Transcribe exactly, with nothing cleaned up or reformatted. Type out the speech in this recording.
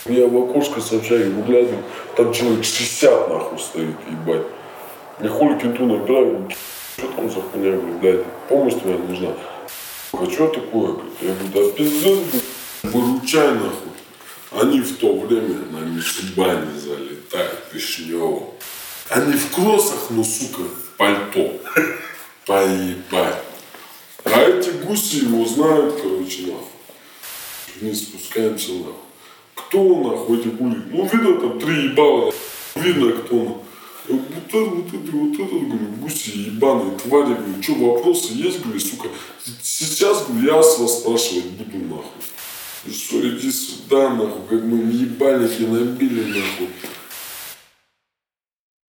Я в окошко с общаги выглядываю, там человек шестьдесят нахуй стоит, ебать. Я хули кенту набираю, что там за хуйня, блядь, помощь твоя нужна. А что такое? Я говорю, да пиздец, выручай нахуй. Они в то время на Мишибане залетают, Вишнёво. Они в кроссах, но, сука, в пальто. Поебать. А эти гуси его знают, короче, нахуй. Вниз спускаемся, нахуй. Кто нахуй эти хули? Ну, видно там три ебала, видно кто нахуй. Вот это, вот это, вот это, говорю, гуси ебаные, твари, говорю, что, вопросы есть, говорю, сука? Сейчас, говорю, я с вас спрашивать буду, нахуй. И что, иди сюда, нахуй, как мы ебальники набили, нахуй.